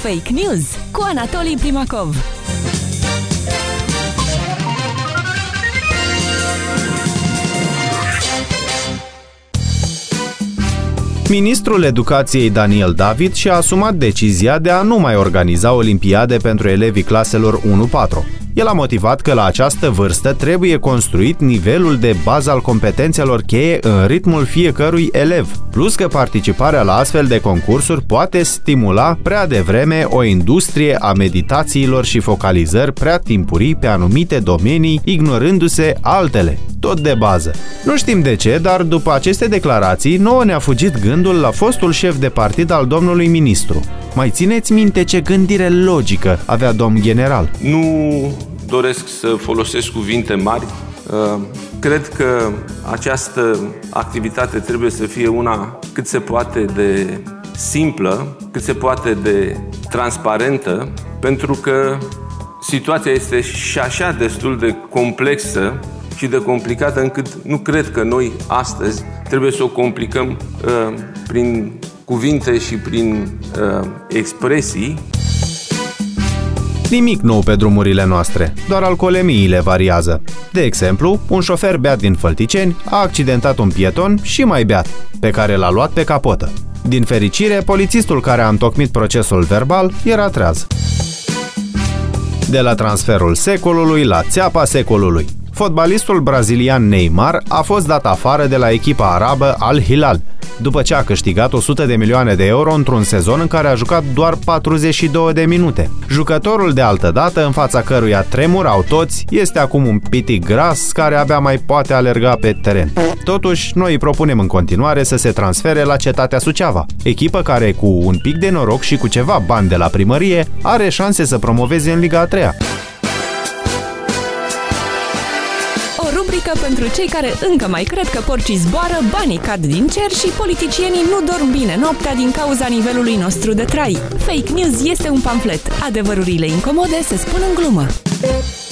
Fake News cu Anatolii Primacov. Ministrul Educației Daniel David și-a asumat decizia de a nu mai organiza olimpiade pentru elevii claselor 1-4. El a motivat că la această vârstă trebuie construit nivelul de bază al competențelor cheie în ritmul fiecărui elev, plus că participarea la astfel de concursuri poate stimula prea devreme o industrie a meditațiilor și focalizări prea timpurii pe anumite domenii, ignorându-se altele, tot de bază. Nu știm de ce, dar după aceste declarații, nouă ne-a fugit gândul la fostul șef de partid al domnului ministru. Mai țineți minte ce gândire logică avea domn general? Nu doresc să folosesc cuvinte mari. Cred că această activitate trebuie să fie una cât se poate de simplă, cât se poate de transparentă, pentru că situația este și așa destul de complexă și de complicată încât nu cred că noi astăzi trebuie să o complicăm prin cuvinte și prin expresii. Nimic nou pe drumurile noastre, doar alcoolemiile variază. De exemplu, un șofer beat din Fălticeni a accidentat un pieton și mai beat, pe care l-a luat pe capotă. Din fericire, polițistul care a întocmit procesul verbal era treaz. De la transferul secolului la țeapa secolului. Fotbalistul brazilian Neymar a fost dat afară de la echipa arabă Al Hilal, după ce a câștigat 100 de milioane de euro într-un sezon în care a jucat doar 42 de minute. Jucătorul de altădată, în fața căruia tremurau toți, este acum un pitic gras care abia mai poate alerga pe teren. Totuși, noi îi propunem în continuare să se transfere la Cetatea Suceava, echipă care, cu un pic de noroc și cu ceva bani de la primărie, are șanse să promoveze în Liga a 3-a. Rubrică pentru cei care încă mai cred că porcii zboară, banii cad din cer și politicienii nu dorm bine noaptea din cauza nivelului nostru de trai. Fake News este un pamflet. Adevărurile incomode se spun în glumă.